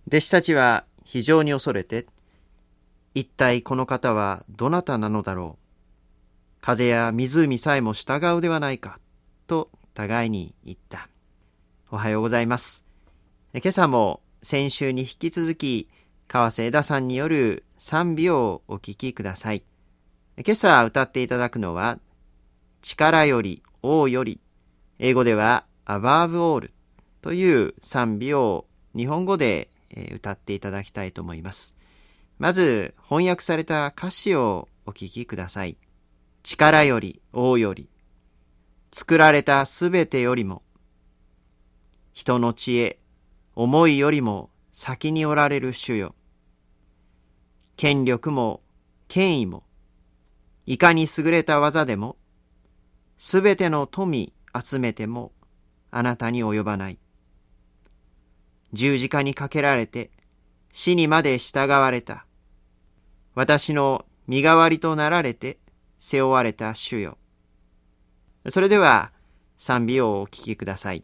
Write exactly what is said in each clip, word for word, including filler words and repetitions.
弟子たちは非常に恐れて、一体この方はどなたなのだろう。風や湖さえも従うではないか、と互いに言った。おはようございます。今朝も先週に引き続き、川瀬枝さんによる賛美をお聞きください。今朝歌っていただくのは、力より王より、英語では above all という賛美を日本語で歌っていただきたいと思います。まず翻訳された歌詞をお聞きください。力より王より、作られたすべてよりも、人の知恵、思いよりも先におられる主よ。権力も権威も、いかに優れた技でも、すべての富集めてもあなたに及ばない。十字架にかけられて死にまで従われた。私の身代わりとなられて背負われた主よ。それでは賛美をお聴きください。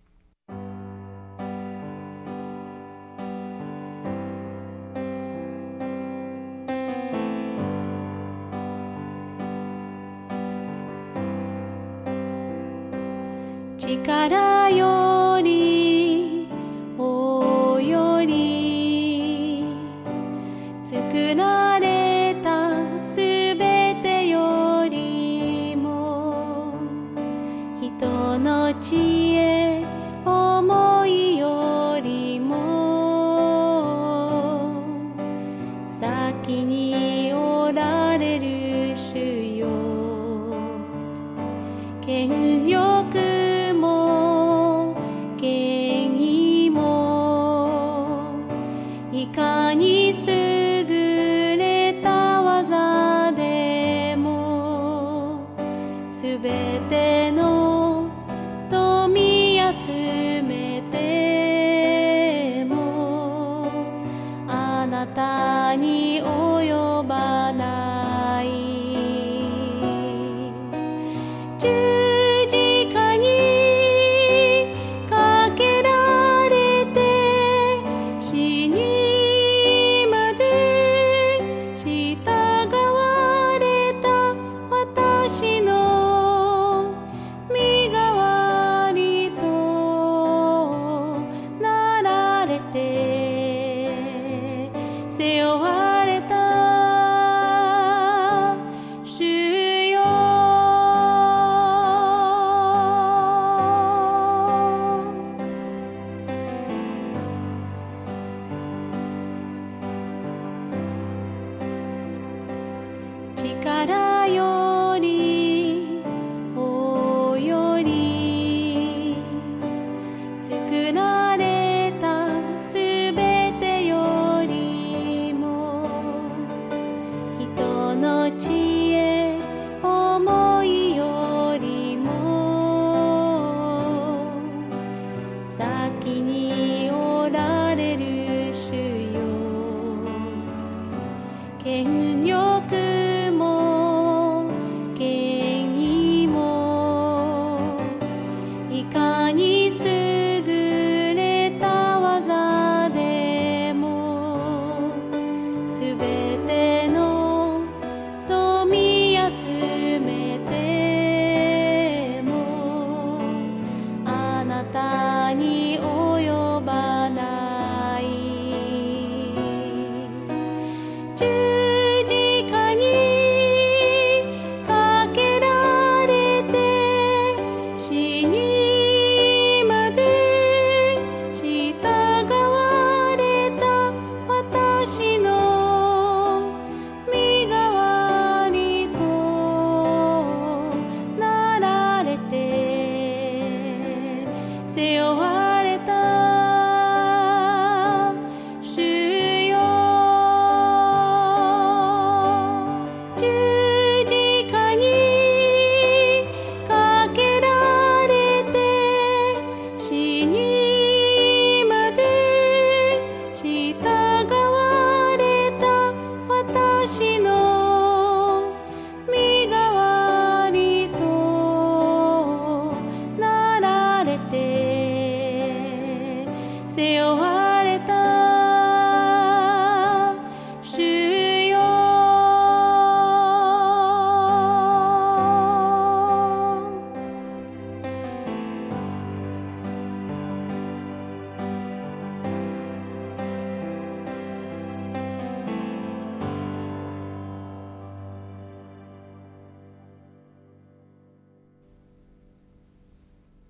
力より王より、作られたすべてよりも、人の知恵思いよりも先におられる主よ。権力いかに優れた技でも、すべての富集めてもあなたに及ばない。十字架にかけられて死に背負われ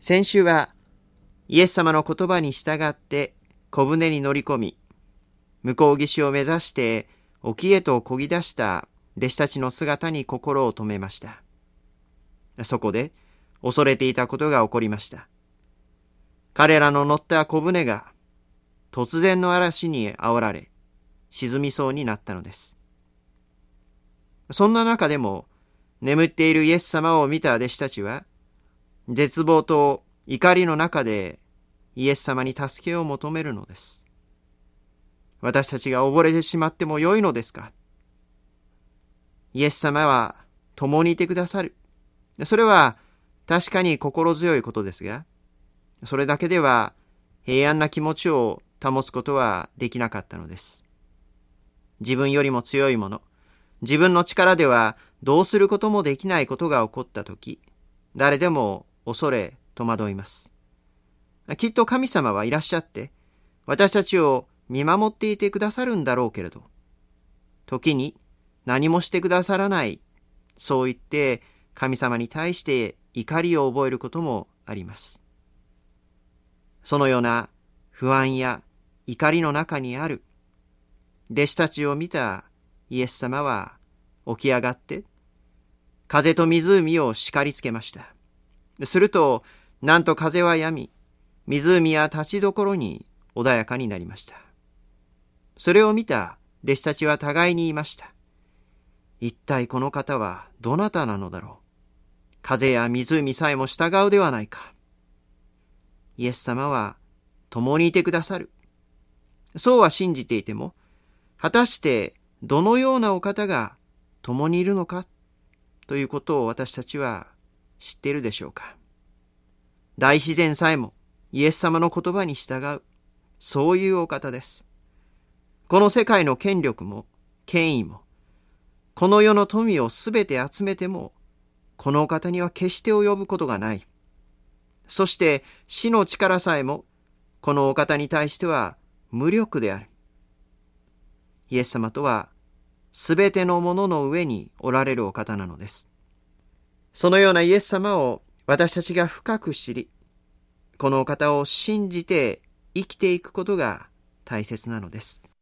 先週はイエス様の言葉に従って小舟に乗り込み、向こう岸を目指して沖へと漕ぎ出した弟子たちの姿に心を留めました。そこで恐れていたことが起こりました。彼らの乗った小舟が突然の嵐に煽られ沈みそうになったのです。そんな中でも眠っているイエス様を見た弟子たちは絶望と怒りの中でイエス様に助けを求めるのです。私たちが溺れてしまってもよいのですか？イエス様は共にいてくださる。それは確かに心強いことですが、それだけでは平安な気持ちを保つことはできなかったのです。自分よりも強いもの、自分の力ではどうすることもできないことが起こったとき、誰でも恐れ戸惑います。きっと神様はいらっしゃって、私たちを見守っていてくださるんだろうけれど、時に何もしてくださらない、そう言って神様に対して怒りを覚えることもあります。そのような不安や怒りの中にある弟子たちを見たイエス様は起き上がって風と湖を叱りつけました。するとなんと風は止み、湖は立ちどころに穏やかになりました。それを見た弟子たちは互いに言いました。一体この方はどなたなのだろう。風や湖さえも従うではないか。イエス様は共にいてくださる。そうは信じていても、果たしてどのようなお方が共にいるのかということを私たちは知っているでしょうか。大自然さえもイエス様の言葉に従う、そういうお方です。この世界の権力も権威も、この世の富をすべて集めても、このお方には決して及ぶことがない。そして死の力さえも、このお方に対しては無力である。イエス様とは、すべてのものの上におられるお方なのです。そのようなイエス様を私たちが深く知り、このお方を信じて生きていくことが大切なのです。